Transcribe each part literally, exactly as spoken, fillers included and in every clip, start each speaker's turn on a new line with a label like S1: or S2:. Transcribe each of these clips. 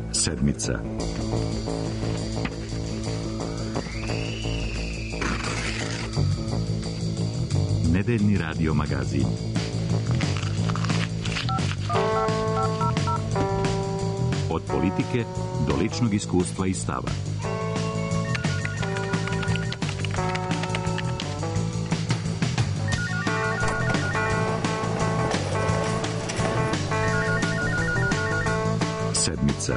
S1: Sedmica. Nedeljni radio magazin. Od politike do ličnog iskustva i stava. Sedmica.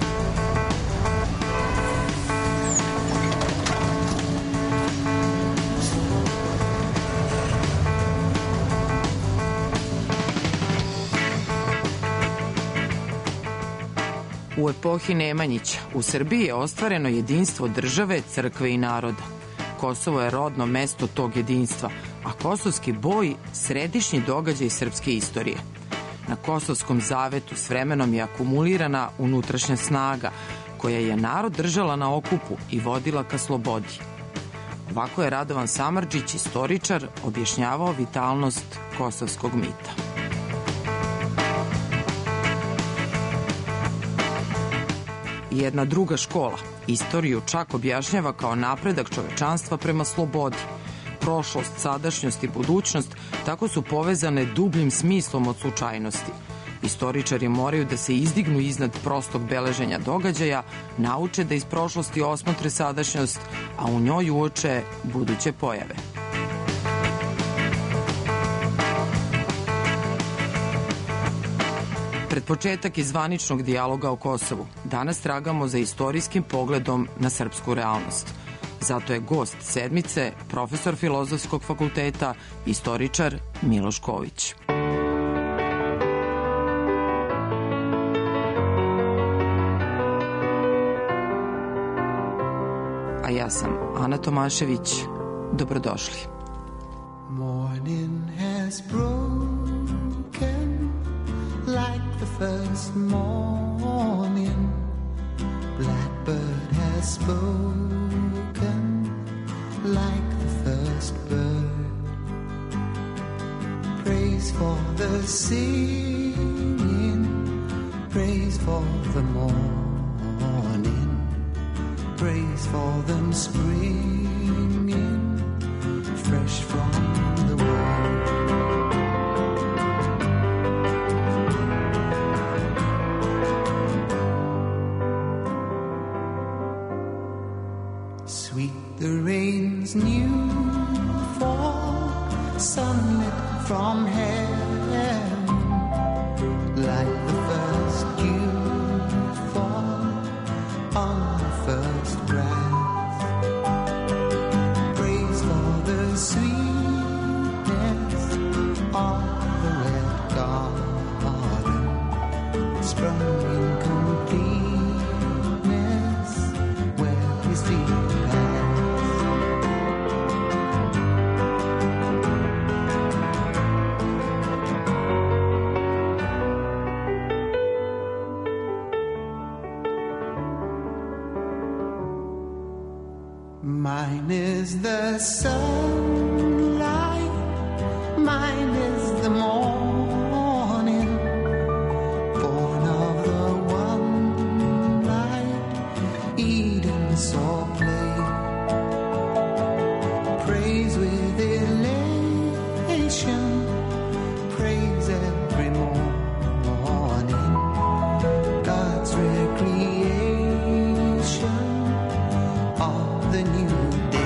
S2: U epohi Nemanjića u Srbiji je ostvareno jedinstvo države, crkve i naroda. Kosovo je rodno mesto tog jedinstva, a kosovski boj središnji događaj srpske istorije. Na Kosovskom zavetu s vremenom je akumulirana unutrašnja snaga koja je narod držala na okupu i vodila ka slobodi. Ovako je Radovan Samardžić, istoričar, objašnjavao vitalnost kosovskog mita. Jedna druga škola istoriju čak objašnjava kao napredak čovečanstva prema slobodi. Prošlost, sadašnjost i budućnost tako su povezane dubljim smislom od slučajnosti. Istoričari moraju da se izdignu iznad prostog beleženja događaja, nauče da iz prošlosti osmotre sadašnjost, a u njoj uoče buduće pojave. Pred početak zvaničnog dijaloga o Kosovu, danas tragamo za istorijskim pogledom na srpsku realnost. Zato je gost sedmice profesor Filozofskog fakulteta, istoričar Miloš Ković. A ja sam Ana Tomašević. Dobrodošli.
S3: Morning has broken like the first morning. Blackbird has spoken like the first bird. Praise for the singing, praise for the morning, praise for them springing fresh from the world. Sweet the rain's new fall, sunlit from heaven, like the first dew fall on the first grass. Praise for the sweetness of the red garden, sprung in completeness where his feet. Mine is the sunlight, mine is the morning, born of the one light Eden saw play. Praise with elation, praise every morning, God's recreation of the new day.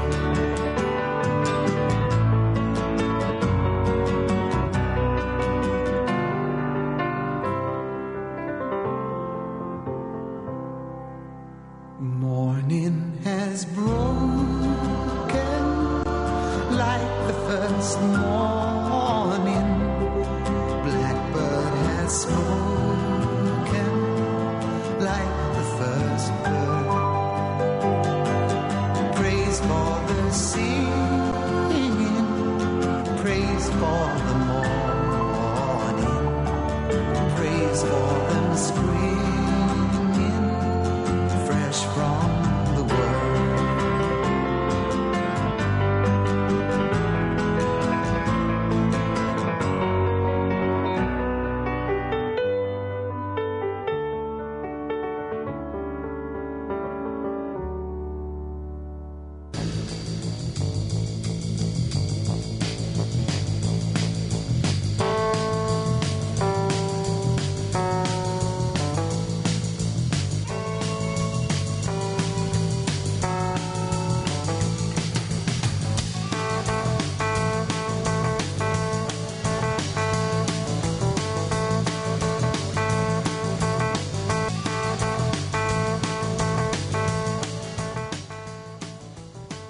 S3: Morning has broken like the first morning. Blackbird has spoken like the first bird. Praise for the singing, praise for the morning, praise for them springing fresh from the world.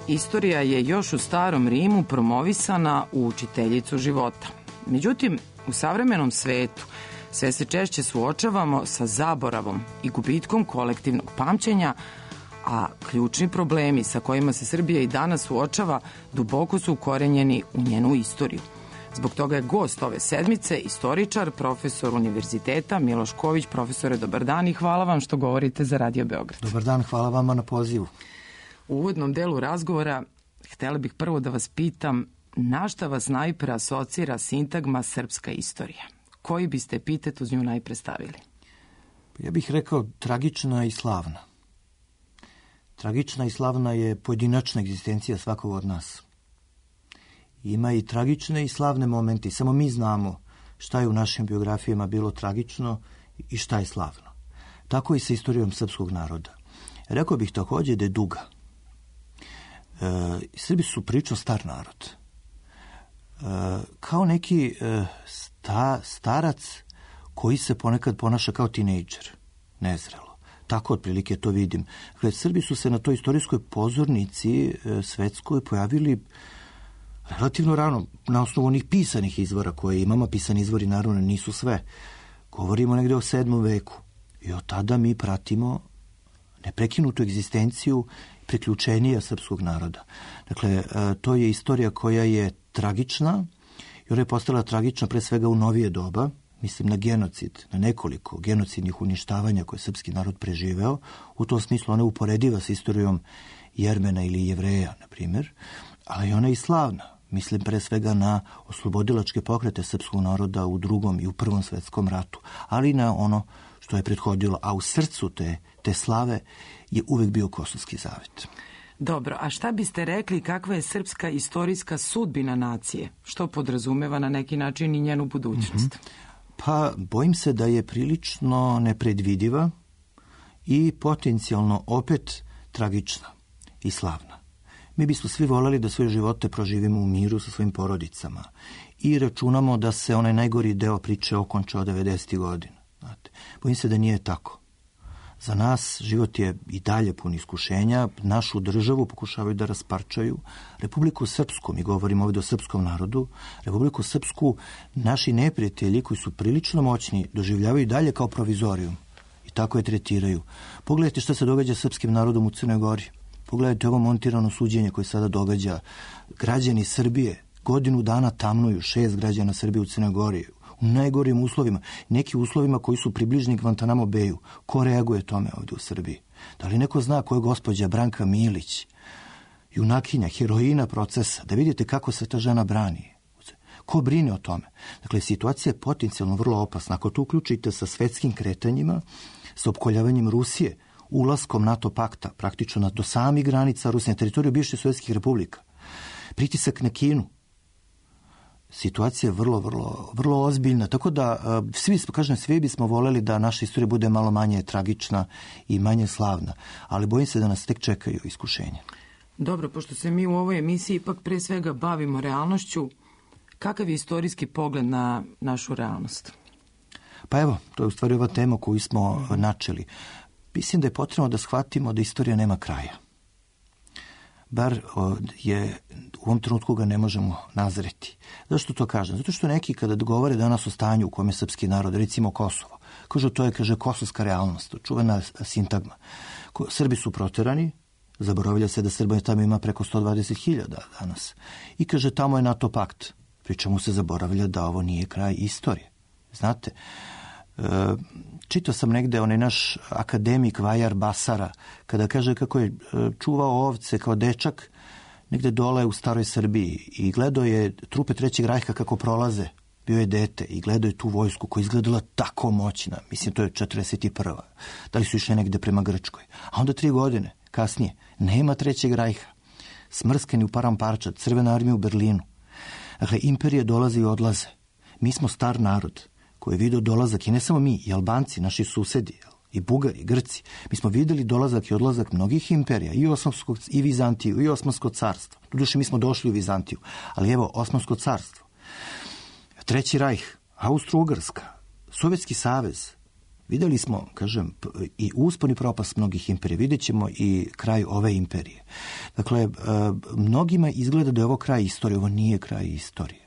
S2: Istorija je još u starom Rimu promovisana u učiteljicu života. Međutim, u savremenom svetu sve se češće suočavamo sa zaboravom i gubitkom kolektivnog pamćenja, a ključni problemi sa kojima se Srbija i danas suočava duboko su ukorenjeni u njenu istoriju. Zbog toga je gost ove sedmice istoričar, profesor univerziteta Miloš Ković. Profesore, dobar dan i hvala vam što govorite za Radio Beograd.
S4: Dobar dan, hvala vama na pozivu.
S2: U uvodnom delu razgovora htjela bih prvo da vas pitam na šta vas najpre asocira sintagma srpska istorija? Koji biste epitet uz nju najpre stavili?
S4: Ja bih rekao tragična i slavna. Tragična i slavna je pojedinačna egzistencija svakog od nas. Ima i tragične i slavne momenti. Samo mi znamo šta je u našim biografijama bilo tragično i šta je slavno. Tako i sa istorijom srpskog naroda. Rekao bih također da je duga. E, Srbi su pričao star narod. E, kao neki e, sta, starac koji se ponekad ponaša kao tinejdžer. Nezrelo. Tako otprilike to vidim. Dakle, Srbi su se na toj istorijskoj pozornici e, svetskoj pojavili relativno rano, na osnovu onih pisanih izvora koje imamo. Pisani izvori naravno nisu sve. Govorimo negde o sedmom veku. I od tada mi pratimo neprekinutu egzistenciju priključenija srpskog naroda. Dakle, to je istorija koja je tragična i ona je postala tragična pre svega u novije doba. Mislim na genocid, na nekoliko genocidnih uništavanja koje je srpski narod preživeo. U tom smislu ona je uporediva sa istorijom Jermena ili Jevreja, na primjer, ali ona je i slavna. Mislim pre svega na oslobodilačke pokrete srpskog naroda u drugom i u prvom svetskom ratu, ali na ono što je prethodilo, a u srcu te, te slave je uvek bio Kosovski zavet.
S2: Dobro, a šta biste rekli kakva je srpska istorijska sudbina nacije? Što podrazumeva na neki način i njenu budućnost?
S4: Mm-hmm. Pa, bojim se da je prilično nepredvidiva i potencijalno opet tragična i slavna. Mi bismo svi voljeli da svoje živote proživimo u miru sa svojim porodicama i računamo da se onaj najgori deo priče okončao devedesetih godina. Znate, bojim se da nije tako. Za nas život je i dalje pun iskušenja, našu državu pokušavaju da rasparčaju. Republiku Srpsku, mi govorimo ovdje o srpskom narodu, Republiku Srpsku naši neprijatelji koji su prilično moćni doživljavaju dalje kao provizorijum i tako je tretiraju. Pogledajte šta se događa srpskim narodom u Crnoj Gori. Pogledajte ovo montirano suđenje koje sada događa. Građani Srbije godinu dana tamnuju, šest građana Srbije u Crnoj Gori, u najgorim uslovima, neki uslovima koji su približni Guantanamo Bayu. Ko reaguje tome ovdje u Srbiji? Da li neko zna ko je gospođa Branka Milić, junakinja, heroina procesa, da vidite kako se ta žena brani? Ko brine o tome? Dakle, situacija je potencijalno vrlo opasna. Ako to uključite sa svetskim kretanjima, sa opkoljavanjem Rusije, ulaskom NATO pakta, praktično do samih granica Rusije, na teritoriju bivših sovjetskih republika, pritisak na Kinu, situacija je vrlo, vrlo, vrlo ozbiljna. Tako da, svi, kažem, svi bismo voljeli da naša istorija bude malo manje tragična i manje slavna, ali bojim se da nas tek čekaju iskušenja.
S2: Dobro, pošto se mi u ovoj emisiji ipak pre svega bavimo realnošću, kakav je istorijski pogled na našu realnost?
S4: Pa evo, to je u stvari ova tema koju smo mm-hmm. načeli. Mislim da je potrebno da shvatimo da istorija nema kraja. Bar je, u ovom trenutku ga ne možemo nazreti. Zašto to kažem? Zato što neki kada govore danas o stanju u kojem je srpski narod, recimo Kosovo, kažu to je, kaže, kosovska realnost, čuvena sintagma. Srbi su proterani, zaboravlja se da Srba tamo ima preko sto dvadeset hiljada danas. I kaže, tamo je NATO pakt. Pri čemu se zaboravlja da ovo nije kraj istorije. Znate, e, čitao sam negde onaj naš akademik Vajar Basara, kada kaže kako je čuvao ovce kao dečak negde dole u staroj Srbiji i gledao je trupe Trećeg rajha kako prolaze. Bio je dete i gledao je tu vojsku koja izgledala tako moćna. Mislim, to je četrdeset prva. Da li su išli negde prema Grčkoj? A onda tri godine kasnije nema Trećeg rajha. Smrskani u param parčad, Crvena armija u Berlinu. Dakle, imperije dolaze i odlaze. Mi smo star narod koji je vidio dolazak, i ne samo mi, i Albanci, naši susedi, i Bugari, i Grci. Mi smo vidjeli dolazak i odlazak mnogih imperija, i Osmanskog, i Vizantiju, i Osmansko carstvo. Doduše, mi smo došli u Vizantiju, ali evo, Osmansko carstvo, Treći rajh, Austro-Ugarska, Sovjetski savez, Vidjeli smo, kažem, i uspon i propast mnogih imperija. Vidjet ćemo i kraj ove imperije. Dakle, mnogima izgleda da je ovo kraj istorije. Ovo nije kraj istorije.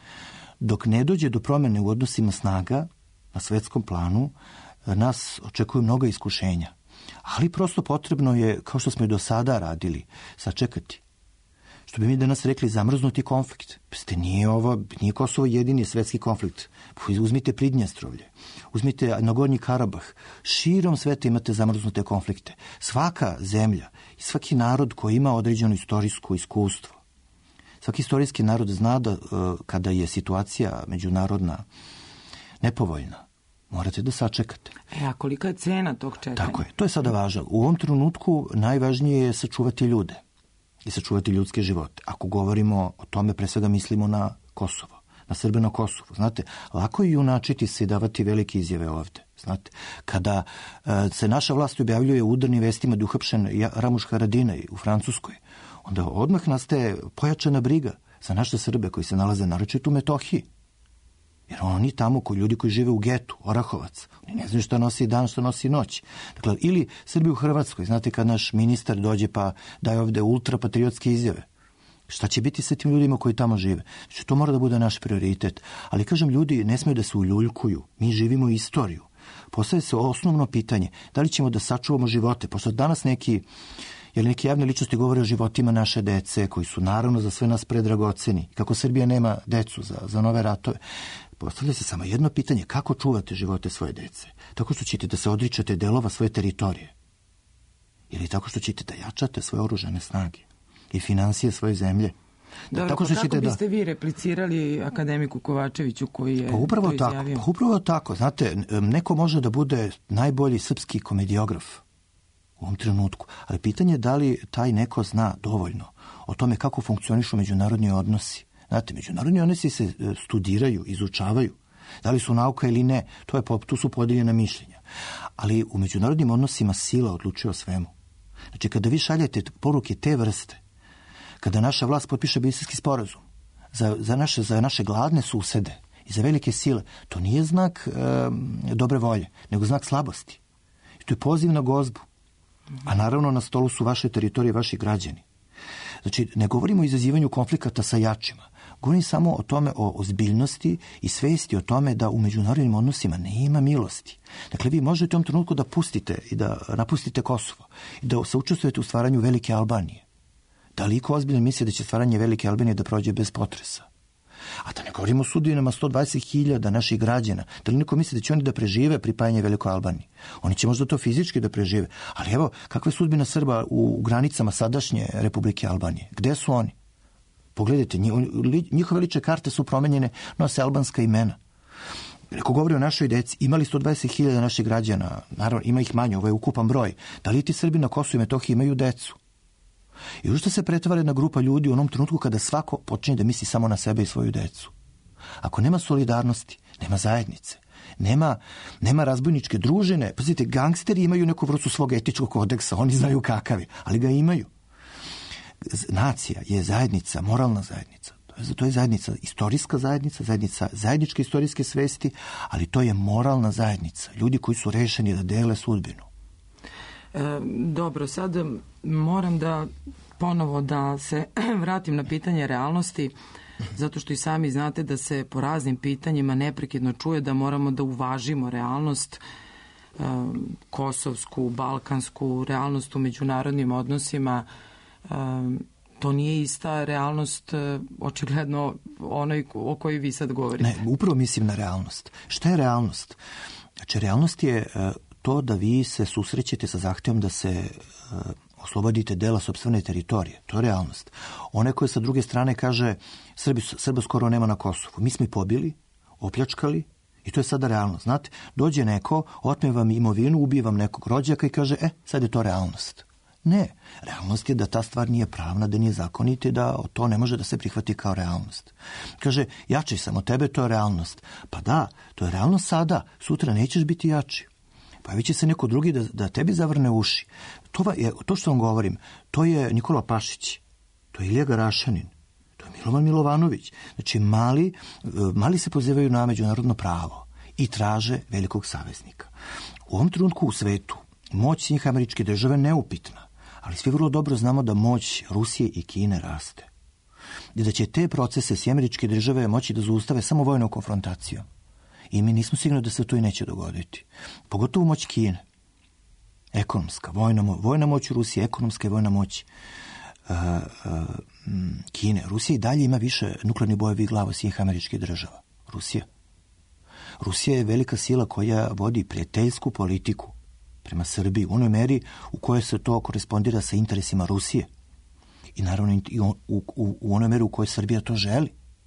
S4: Dok ne dođe do promjene u odnosima snaga na svetskom planu, nas očekuju mnoga iskušenja. Ali prosto potrebno je, kao što smo i do sada radili, sačekati. Što bi mi danas rekli, zamrznuti konflikt. Pste, nije ovo, nije Kosovo jedini svetski konflikt. Uzmite Pridnjestrovlje, uzmite Nagornji Karabah. Širom sveta imate zamrznute konflikte. Svaka zemlja i svaki narod koji ima određeno istorijsko iskustvo, svaki istorijski narod zna da kada je situacija međunarodna nepovoljna, morate da sačekate.
S2: E, a kolika je cena tog čekanja?
S4: Tako je, to je sada važno. U ovom trenutku najvažnije je sačuvati ljude i sačuvati ljudske živote. Ako govorimo o tome, pre svega mislimo na Kosovo, na Srbe na Kosovu. Znate, lako je junačiti se i davati velike izjave ovde. Znate, kada uh, se naša vlast objavljuje u udarnim vestima da je uhapšen Ramuš Haradinaj u Francuskoj, onda odmah nastaje pojačana briga za naše Srbe koji se nalaze naročito u Metohiji. Jer oni tamo, koji ljudi koji žive u getu, Orahovac, oni ne znaju šta nosi dan, šta nosi noć. Dakle, ili Srbi u Hrvatskoj, znate kad naš ministar dođe pa daje ovde ultrapatriotske izjave. Šta će biti sa tim ljudima koji tamo žive? Znači, to mora da bude naš prioritet. Ali, kažem, ljudi ne smiju da se uljuljkuju. Mi živimo istoriju. Postavlja se osnovno pitanje, da li ćemo da sačuvamo živote? Pošto danas neki, jer neke javne ličnosti govore o životima naše dece, koji su naravno za sve nas predragoceni. Kako Srbija nema decu za, za nove ratove. Postavlja se samo jedno pitanje, kako čuvate živote svoje dece? Tako što ćete da se odričete delova svoje teritorije? Ili tako što ćete da jačate svoje oružane snage i finansije svoje zemlje?
S2: Dobro,
S4: tako
S2: što
S4: pa kako
S2: biste
S4: da...
S2: vi replicirali akademiku Kovačeviću koji je
S4: pa upravo
S2: to izjavio?
S4: Tako, pa upravo tako. Znate, neko može da bude najbolji srpski komediograf u ovom trenutku, ali pitanje je da li taj neko zna dovoljno o tome kako funkcionišu međunarodni odnosi. Znate, međunarodni odnosi se studiraju, izučavaju. Da li su nauka ili ne, to je, tu su podeljena mišljenja. Ali u međunarodnim odnosima sila odlučuje o svemu. Znači, kada vi šaljete poruke te vrste, kada naša vlast potpiše Briselski sporazum za, za, naše, za naše gladne susede i za velike sile, to nije znak e, dobre volje, nego znak slabosti. I to je poziv na gozbu. A naravno na stolu su vaše teritorije, vaši građani. Znači, ne govorimo o izazivanju konflikata sa jačima. Govorim samo o tome, o ozbiljnosti i svesti o tome da u međunarodnim odnosima nema milosti. Dakle, vi možete u tom trenutku da pustite i da napustite Kosovo i da se učestvujete u stvaranju Velike Albanije. Da li iko ozbiljno misli da će stvaranje Velike Albanije da prođe bez potresa? A da ne govorimo o sudbinama sto dvadeset hiljada naših građana. Da li neko misli da će oni da prežive pripajanje Velikoj Albaniji? Oni će možda to fizički da prežive. Ali evo, kakva je sudbina Srba u granicama sadašnje Republike Albanije? Gde su oni? Pogledajte, njihove lične karte su promenjene, nose albanska imena. Neko govori o našoj deci, imali sto dvadeset hiljada naših građana, naravno ima ih manje, ovo je ukupan broj. Da li ti Srbi na Kosovu i Metohiji imaju decu? I ušto se pretvara jedna grupa ljudi u onom trenutku kada svako počinje da misli samo na sebe i svoju decu? Ako nema solidarnosti, nema zajednice, nema, nema razbojničke družine, pazite, gangsteri imaju neku vrstu svog etičkog kodeksa, oni znaju kakavi, ali ga imaju. Nacija je zajednica, moralna zajednica. To je zajednica, istorijska zajednica, zajednica zajedničke istorijske svesti, ali to je moralna zajednica. Ljudi koji su rešeni da dele sudbinu.
S2: E, dobro, sad moram da ponovo da se vratim na pitanje realnosti, zato što i sami znate da se po raznim pitanjima neprekidno čuje da moramo da uvažimo realnost, e, kosovsku, balkansku, realnost u međunarodnim odnosima. E, to nije ista realnost, očigledno onoj o kojoj vi sad govorite.
S4: Ne, upravo mislim na realnost. Šta je realnost? Znači, realnost je to da vi se susrećete sa zahtevom da se uh, oslobodite dela sopstvene teritorije. To je realnost. One koje sa druge strane kaže Srbi, Srba skoro nema na Kosovu. Mi smo ih pobili, opljačkali i to je sada realnost. Znate, dođe neko, otme vam imovinu, ubije vam nekog rođaka i kaže, e, sad je to realnost. Ne, realnost je da ta stvar nije pravna, da nije zakonita i da to ne može da se prihvati kao realnost. Kaže, jači sam od tebe, to je realnost. Pa da, to je realnost sada, sutra nećeš biti jači. Pojavit će se neko drugi da, da tebi zavrne uši. To, je, to što vam govorim, to je Nikola Pašić, to je Ilija Garašanin, to je Milovan Milovanović. Znači, mali, mali se pozivaju na međunarodno pravo i traže velikog saveznika. U ovom trenutku u svetu moć Sjedinjenih Američkih Država je neupitna, ali svi vrlo dobro znamo da moć Rusije i Kine raste. I da će te procese Sjedinjene Američke Države moći da zaustave samo vojnom konfrontacijom. I mi nismo sigurni da se to i neće dogoditi. Pogotovo moć Kine. Ekonomska, vojna, vojna moć Rusije, ekonomska i vojna moć uh, uh, Kine. Rusija i dalje ima više nuklearnih bojevih glava Sjedinjenih Američkih Država. Rusija. Rusija je velika sila koja vodi prijateljsku politiku prema Srbiji u onoj meri u kojoj se to korespondira sa interesima Rusije. I naravno i u, u, u onoj meri u kojoj Srbija to želi.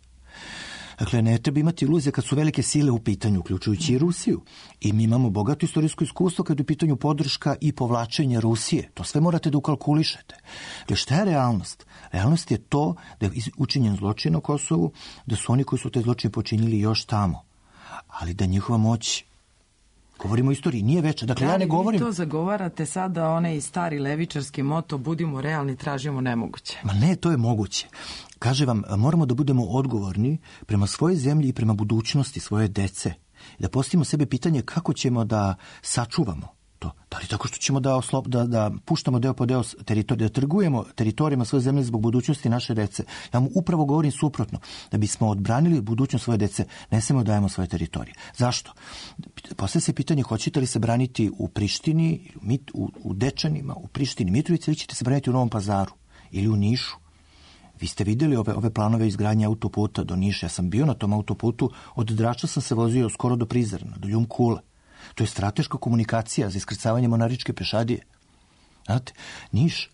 S4: Dakle, ne treba imati iluzije kad su velike sile u pitanju, uključujući i Rusiju. I mi imamo bogato istorijsko iskustvo kad je u pitanju podrška i povlačenje Rusije. To sve morate da ukalkulišete. Dakle, šta je realnost? Realnost je to da je učinjen zločin na Kosovu, da su oni koji su te zločine počinili još tamo. Ali da njihova moć, govorimo o istoriji, nije veća. Dakle,
S2: da,
S4: ja ne govorim...
S2: vi to zagovarate sada, onaj stari levičarski moto, budimo realni, tražimo nemoguće.
S4: Ma ne, to je moguće. Kaže vam, moramo da budemo odgovorni prema svojoj zemlji i prema budućnosti svoje dece. I da postavimo sebe pitanje kako ćemo da sačuvamo to. Da li tako što ćemo da, oslop, da, da puštamo deo po deo teritorija, da trgujemo teritorijama svoje zemlje zbog budućnosti naše dece. Ja mu upravo govorim suprotno. Da bismo odbranili budućnost svoje dece, ne smemo dajemo svoje teritorije. Zašto? Postavlja se pitanje, hoćete li se braniti u Prištini, u, u Dečanima, u Prištini, Mitrovici, ili ćete se braniti u Novom Pazaru ili u Nišu? Vi ste vidjeli ove, ove planove izgradnje autoputa do Niša. Ja sam bio na tom autoputu, od Drača sam se vozio skoro do Prizrena, do Ljumkule. To je strateška komunikacija za iskrcavanje Monaričke pešadije. Znate, Niš,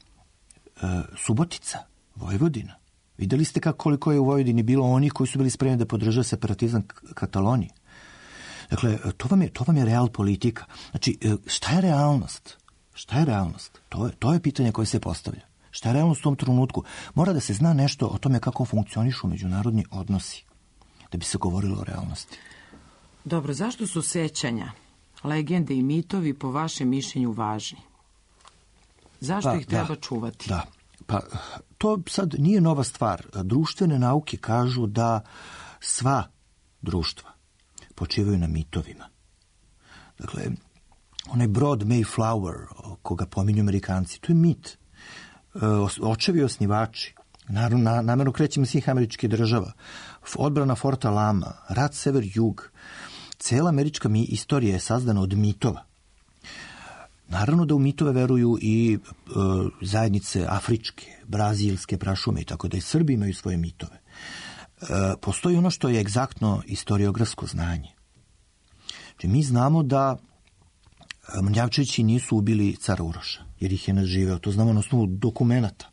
S4: e, Subotica, Vojvodina. Vidjeli ste kako koliko je u Vojvodini bilo onih koji su bili spremni da podrže separatizam Katalonije. Dakle, to vam je, to vam je real politika. Znači, šta je realnost? Šta je realnost? To je, to je pitanje koje se postavlja. Šta je realnost u tom trenutku? Mora da se zna nešto o tome kako funkcionišu međunarodni odnosi, da bi se govorilo o realnosti.
S2: Dobro, zašto su sećanja, legende i mitovi po vašem mišljenju važni? Zašto
S4: pa,
S2: ih treba
S4: da,
S2: čuvati?
S4: Da, pa to sad nije nova stvar. Društvene nauke kažu da sva društva počivaju na mitovima. Dakle, onaj brod Mayflower, koga pominju Amerikanci, to je mit. Očevi osnivači, naravno, namjerno krećemo svih Američkih Država, odbrana Forta Lama, rat sever-jug, cela američka mi istorija je sazdana od mitova. Naravno da u mitove veruju i e, zajednice afričke, brazilske prašume i tako da i Srbi imaju svoje mitove. E, postoji ono što je egzaktno istoriografsko znanje. Znači, mi znamo da Mnjavčevići nisu ubili cara Uroša, jer ih je naživeo. To znamo na osnovu dokumenata.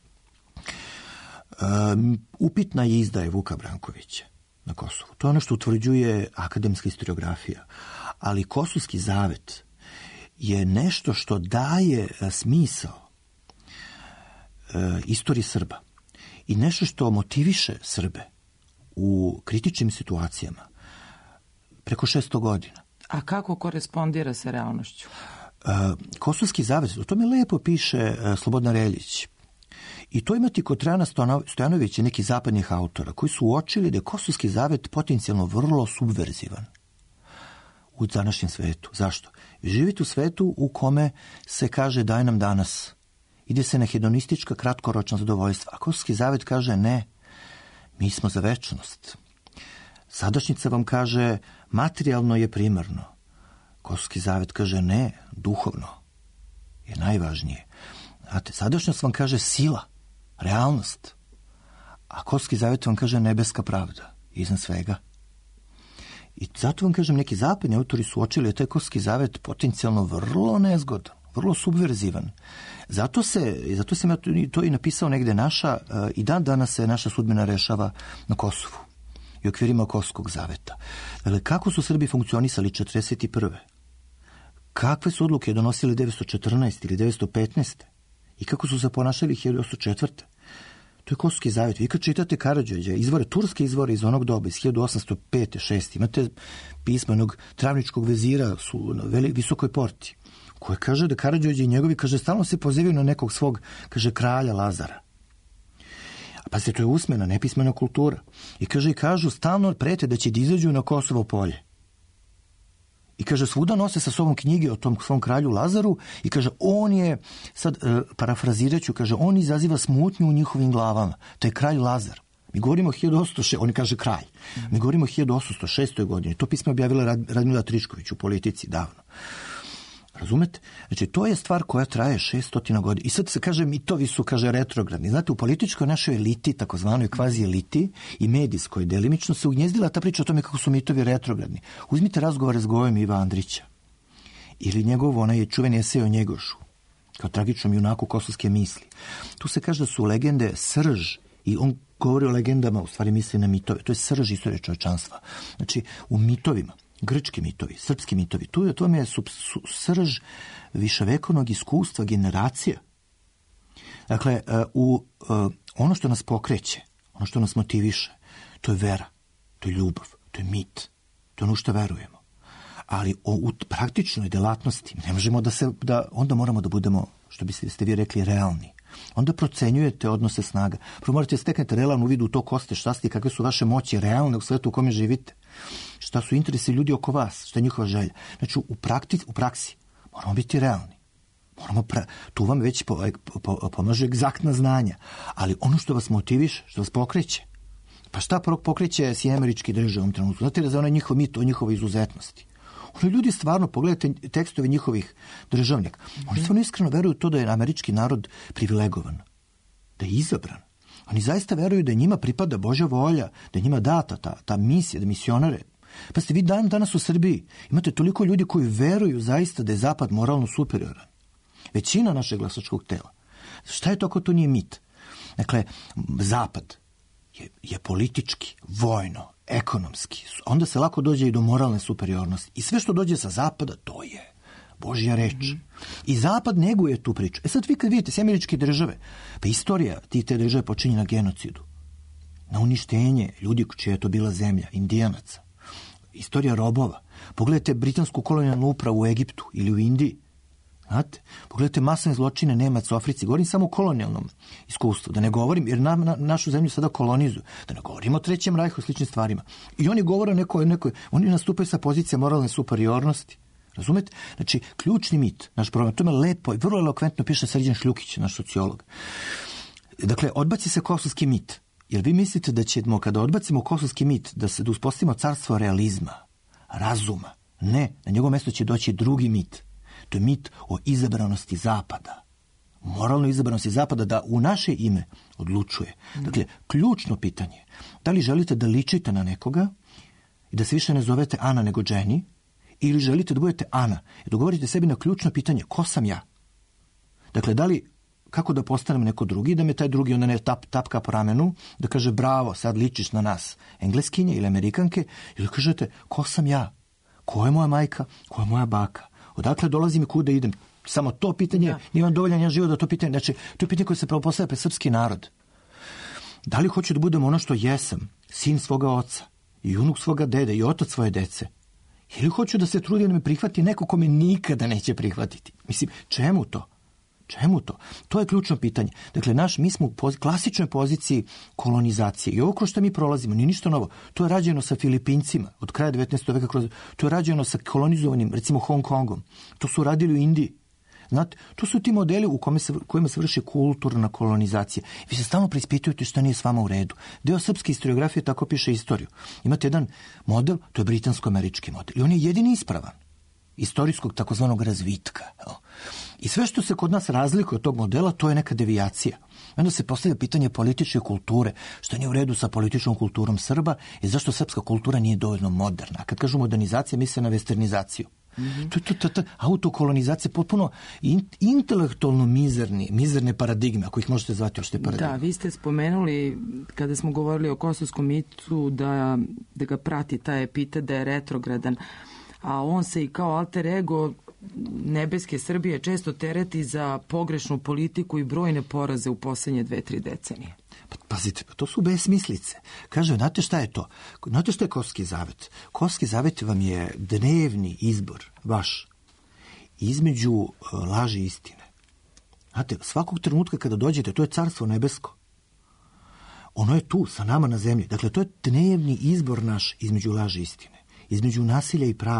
S4: Um, upitna je izdaja Vuka Brankovića na Kosovu. To je ono što utvrđuje akademska historiografija. Ali Kosovski zavet je nešto što daje smisao uh, istoriji Srba i nešto što motiviše Srbe u kritičnim situacijama preko šesto godina.
S2: A kako korespondira sa realnošću?
S4: Uh, Kosovski zavet, o tome lepo piše uh, Slobodan Reljić. I to imati kod Trajana Stojanovića i nekih zapadnih autora koji su uočili da je Kosovski zavet potencijalno vrlo subverzivan u današnjem svetu. Zašto? Vi živite u svetu u kome se kaže daj nam danas. Ide se na hedonistička kratkoročna zadovoljstva. A Kosovski zavet kaže ne, mi smo za večnost. Sadašnjica vam kaže materijalno je primarno. Kosovski zavet kaže ne, duhovno je najvažnije. Znate, sadašnjost vam kaže sila, realnost. A Kosovski zavet vam kaže nebeska pravda, iznad svega. I zato vam kažem, neki zapadni autori su uočili da taj Kosovski zavet potencijalno vrlo nezgodan, vrlo subverzivan. Zato se, zato sam ja to i napisao negde naša, i dan danas se naša sudbina rešava na Kosovu i okvirima Kosovskog zaveta. Dakle, kako su Srbi funkcionisali četrdeset prve Kakve su odluke donosili devetsto četrnaeste ili devetsto petnaeste i kako su se ponašali hiljadu osamsto četvrte To je Kosovski zavet. Vi kad čitate Karađorđa, izvore, turske izvore iz onog doba, iz hiljadu osamsto pete šeste imate pismo jednog travničkog vezira su na veli, visokoj porti, koje kaže da Karađorđe i njegovi, kaže, stalno se pozivaju na nekog svog, kaže, kralja Lazara. A pa se to je usmena, nepismena kultura. I kaže, i kažu, stalno prete da će da izađu na Kosovo polje. I kaže, svuda nose sa sobom knjige o tom svom kralju Lazaru i kaže, on je, sad e, parafrazirat ću, kaže, on izaziva smutnju u njihovim glavama. To je kralj Lazar. Mi govorimo o hiljadu osamsto šestoj, on kaže kralj. Mi govorimo o hiljadu osamsto šestoj godini. To pismo je objavila Rad, Radmila Trišković u Politici davno. Razumete? Znači, to je stvar koja traje šeststo godina. I sad se kaže, mitovi su, kaže, retrogradni. Znate, u političkoj našoj eliti, takozvanoj kvazi eliti i medijskoj delimično se ugnjezdila ta priča o tome kako su mitovi retrogradni. Uzmite razgovore s Gojom Iva Andrića ili njegov, onaj je čuveni esej o Njegošu, kao tragičnom junaku kosovske misli. Tu se kaže da su legende srž i on govori o legendama, u stvari misli na mitove. To je srž istorije čovječanstva. Znači, u mitovima, grčki mitovi, srpski mitovi, tu je to je su, su, srž viševekovnog iskustva generacija. Dakle, u, ono što nas pokreće, ono što nas motiviše, to je vera, to je ljubav, to je mit, to je ono što verujemo. Ali o, u praktičnoj delatnosti ne možemo da se, da, onda moramo da budemo, što biste ste vi rekli, realni. Onda procenjujete odnose snaga. Prvo morate steknete realan uvid u to ko ste, šta ste i kakve su vaše moći realne u svetu u kome živite. Šta su interesi ljudi oko vas, šta je njihova želja. Znači, u, prakti, u praksi moramo biti realni. Moramo pra... Tu vam već po, po, pomaže egzaktna znanja. Ali ono što vas motiviše, što vas pokreće. Pa šta pokreće Sjedinjene Američke Države u ovom trenutku? Znate da za onaj njihov mit o njihovoj izuzetnosti. Oni ljudi stvarno, pogledajte tekstove njihovih državnika, oni stvarno iskreno veruju to da je američki narod privilegovan, da je izabran. Oni zaista veruju da njima pripada Božja volja, da je njima data ta, ta misija, da misionare. Pa ste vi dan danas u Srbiji imate toliko ljudi koji veruju zaista da je Zapad moralno superioran. Većina našeg glasačkog tela. Šta je to ako to nije mit? Dakle, Zapad je, je politički, vojno, ekonomski. Onda se lako dođe i do moralne superiornosti. I sve što dođe sa Zapada, to je Božja reč. Mm-hmm. I Zapad neguje tu priču. E sad vi kad vidite Sjedinjene Američke Države, pa istorija tih te države počinje na genocidu, na uništenje ljudi čija je to bila zemlja, Indijanaca. Istorija robova. Pogledajte britansku kolonijalnu upravu u Egiptu ili u Indiji. Znate? Pogledajte masne zločine Nemaca u Africi. Govorim samo o kolonijalnom iskustvu. Da ne govorim, jer na, na, našu zemlju sada kolonizuju. Da ne govorim o Trećem rajhu i sličnim stvarima. I oni govore o nekoj, nekoj, oni nastupaju sa pozicije moralne superiornosti. Razumete? Znači, ključni mit, naš problem, to me lepo i vrlo elokventno piše Srđan Šljukić, naš sociolog. Dakle, odbaci se kosovski mit. Jer vi mislite da ćemo, kada odbacimo kosovski mit, da se da uspostavimo carstvo realizma, razuma. Ne, na njegovo mjesto će doći drugi mit. To je mit o izabranosti Zapada. Moralnoj izabranosti Zapada da u naše ime odlučuje. Dakle, ključno pitanje, da li želite da ličite na nekoga i da se više ne zovete Ana nego Jenny, ili želite da budete Ana i dogovorite sebi na ključno pitanje, ko sam ja? Dakle, da li, kako da postanem neko drugi, da me taj drugi onda ne tap, tapka po ramenu, da kaže bravo, sad ličiš na nas, Engleskinje ili Amerikanke, i da kažete, ko sam ja? Ko je moja majka? Ko je moja baka? Odakle dolazim i kuda idem? Samo to pitanje, ja. Nije vam dovoljan ja život da to pitanje, znači, to je pitanje koje se postavlja pred srpski narod. Da li hoću da budem ono što jesam, sin svoga oca, i unuk svoga dede, i otac svoje dece? Ili hoću da se trudim da me prihvati neko ko me nikada neće prihvatiti? Mislim, čemu to? Čemu to? To je ključno pitanje. Dakle, naš, mi smo u poz, klasičnoj poziciji kolonizacije. I ovo kroz što mi prolazimo, nije ništa novo. To je rađeno sa Filipincima od kraja devetnaestog veka. Kroz, to je rađeno sa kolonizovanim, recimo, Hong Kongom. To su radili u Indiji. Znate, to su ti modeli u kome se, kojima se vrši kulturna kolonizacija. Vi se stalno preispitujete što nije s vama u redu. Deo srpske historiografije tako piše istoriju. Imate jedan model, to je britansko-američki model. I on je jedini ispravan. Istorijskog takozvanog razvitka. I sve što se kod nas razlikuje od tog modela, to je neka devijacija. Onda se postavlja pitanje političke kulture, što nije u redu sa političkom kulturom Srba i zašto srpska kultura nije dovoljno moderna. A kad kažu modernizacija, misle na westernizaciju. Mm-hmm. To, to, to, to, autokolonizacija potpuno in, intelektualno mizerni, mizerne paradigme, ako ih možete zvati uopšte paradigme.
S2: Da, vi ste spomenuli, kada smo govorili o kosovskom mitu, da, da ga prati taj epitet da je retrogradan, a on se i kao alter ego nebeske Srbije često tereti za pogrešnu politiku i brojne poraze u posljednje dve, tri decenije.
S4: Pa, pazite, to su besmislice. Kaže, znate šta je to? Znate šta je Kosovski zavet? Kosovski zavet vam je dnevni izbor, vaš, između uh, laži i istine. Znate, svakog trenutka kada dođete, to je carstvo nebesko. Ono je tu, sa nama na zemlji. Dakle, to je dnevni izbor naš između laži i istine. Između nasilja i pravde.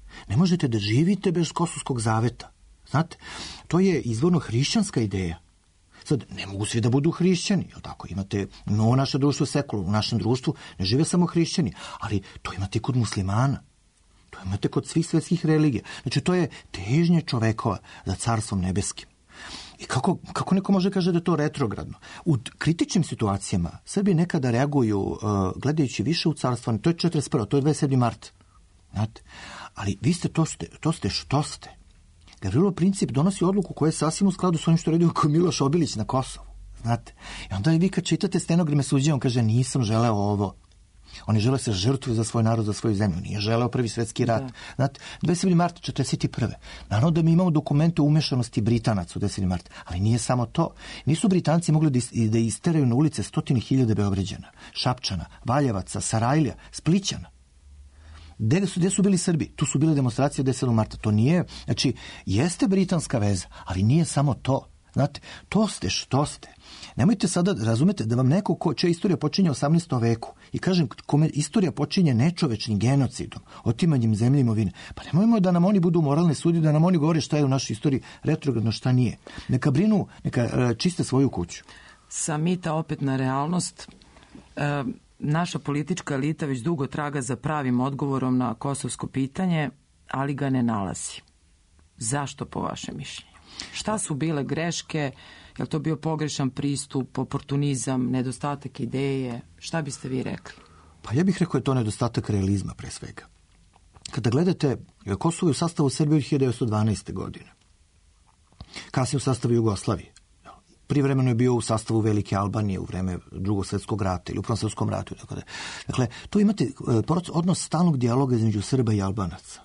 S4: Ne možete da živite bez Kosovskog zaveta. Znate, to je izvorno hrišćanska ideja. Sad, ne mogu svi da budu hrišćani, jel tako? Imate, no, naše društvo sekularno, u našem društvu ne žive samo hrišćani, ali to imate kod muslimana. To imate kod svih svetskih religija. Znači, to je težnje čovekova za carstvom nebeskim. I kako, kako neko može kaže da je to retrogradno? U kritičnim situacijama Srbi nekada reaguju uh, gledajući više u carstvo, to je četrdeset prva, to je dvadeset sedmi mart. Znate? Ali vi ste to ste, to ste što ste. Gavrilo Princip donosi odluku koja je sasvim u skladu s onim što radio Miloš Obilić na Kosovu. Znate? I onda vi kad čitate stenograme suđenja, on kaže nisam želeo ovo. Oni žele se žrtvuju za svoj narod, za svoju zemlju. Nije želeo prvi svetski rat. Da. Znate, dvadeset sedmi mart četrdeset prve. Naravno da mi imamo dokumente o umešanosti Britanaca u dvadeset sedmi mart, ali nije samo to. Nisu Britanci mogli da isteraju na ulice stotine hiljade Beograđana, Šapčana, Valjevaca, Sarajlija, Splićana. Gde su, gde su bili Srbi? Tu su bile demonstracije dvadeset sedmog marta. To nije, znači, jeste britanska veza, ali nije samo to. Znate, to ste što ste. Nemojte sada, razumete, da vam neko ko, čija istorija počinje u osamnaestom veku i kažem, kome istorija počinje nečovečnim genocidom, otimanjem zemlje i imovine, pa nemojmo da nam oni budu moralne sudije, da nam oni govore šta je u našoj istoriji retrogradno, šta nije. Neka brinu, neka čiste svoju kuću.
S2: Sa mita opet na realnost, e, naša politička elita već dugo traga za pravim odgovorom na kosovsko pitanje, ali ga ne nalazi. Zašto po vašem mišljenju? Šta su bile greške? Je li to bio pogrešan pristup, oportunizam, nedostatak ideje? Šta biste vi rekli?
S4: Pa ja bih rekao je to nedostatak realizma pre svega. Kada gledate, Kosovo je u sastavu Srbije od hiljadu devetsto dvanaeste. godine. Kasnije u sastavu Jugoslavije. Privremeno je bio u sastavu Velike Albanije u vreme Drugog svjetskog rata ili u Prvom svjetskom ratu. Tako da. Dakle, tu imate odnos stalnog dijaloga između Srba i Albanaca.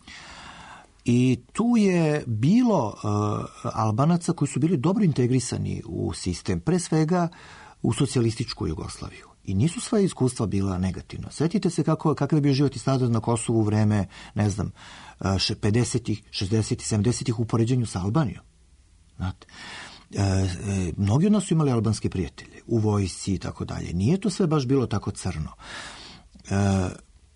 S4: I tu je bilo uh, Albanaca koji su bili dobro integrisani u sistem, pre svega u socijalističku Jugoslaviju. I nisu sva iskustva bila negativna. Sjetite se kako, kakav je bio život i standard na Kosovu u vreme, ne znam, pedesetih, šezdesetih, sedamdesetih u poređenju sa Albanijom. Znate, e, e, mnogi od nas su imali albanske prijatelje u vojsci i tako dalje. Nije to sve baš bilo tako crno. E,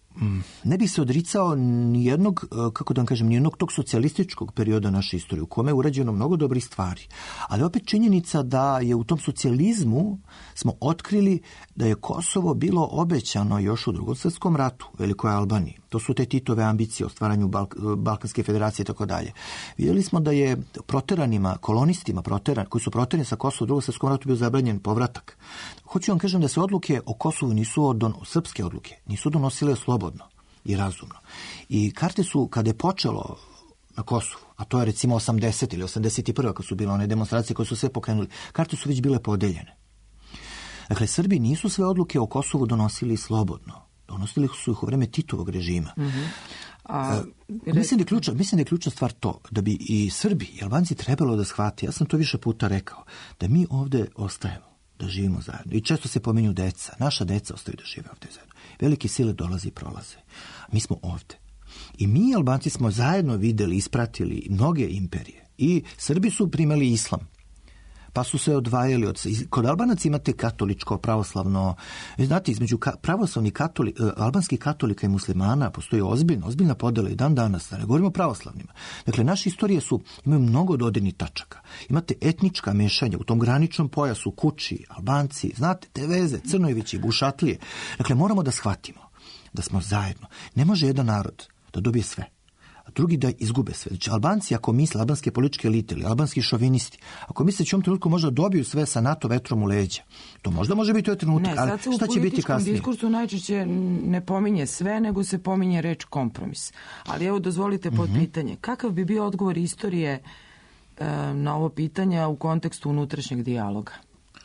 S4: ne bi se odricao ni jednog, kako da vam kažem, ni jednog tog socijalističkog perioda naše istorije u kome je urađeno mnogo dobrih stvari. Ali opet činjenica da je u tom socijalizmu smo otkrili da je Kosovo bilo obećano još u Drugom svjetskom ratu, Velikoj Albaniji. To su te Titove ambicije o stvaranju Balk- Balkanske federacije i tako dalje. Vidjeli smo da je proteranima, kolonistima proteran, koji su proterani sa Kosova u Drugom svjetskom ratu bio zabranjen povratak. Hoću vam kažem da se odluke o Kosovu nisu odon, srpske odluke, nisu donosile slobodno i razumno. I karte su, kada je počelo na Kosovu, a to je recimo osamdeset ili osamdeset prva kad su bile one demonstracije koje su sve pokrenuli, karte su već bile podeljene. Dakle, Srbi nisu sve odluke o Kosovu donosili slobodno. Donosili su ih u vreme Titovog režima. Mm-hmm. A, uh, mislim, da je ključna, mislim da je ključna stvar to, da bi i Srbi i Albanci trebalo da shvati, ja sam to više puta rekao, da mi ovde ostajemo, da živimo zajedno. I često se pominju deca. Naša deca ostaju da žive ovde zajedno. Velike sile dolaze i prolaze. Mi smo ovde. I mi, Albanci, smo zajedno videli, ispratili mnoge imperije. I Srbi su primali islam. Pa su se odvajali od... Kod Albanaca imate katoličko, pravoslavno... Znate, između ka, pravoslavnih katoli, albanskih katolika i muslimana postoji ozbiljna, ozbiljna podela i dan danas, da ne govorimo o pravoslavnima. Dakle, naše istorije su, imaju mnogo dodirnih tačaka. Imate etnička mešanja u tom graničnom pojasu, Kuči, Albanci, znate, te veze, Crnojevići, Bušatlije. Dakle, moramo da shvatimo da smo zajedno. Ne može jedan narod da dobije sve, a drugi da izgube sve. Znači, Albanci, ako misle, albanske političke elite ili albanski šovinisti, ako misle da će u ovom trenutku možda dobiju sve sa NATO vetrom u leđa, to možda može biti u trenutak, ali šta će biti kasnije? Ne, sad se u političkom diskursu najčešće ne pominje sve, nego se pominje reč kompromis. Ali evo, dozvolite pod mm-hmm. pitanje. Kakav bi bio odgovor istorije e, na ovo pitanje u kontekstu unutrašnjeg dijaloga?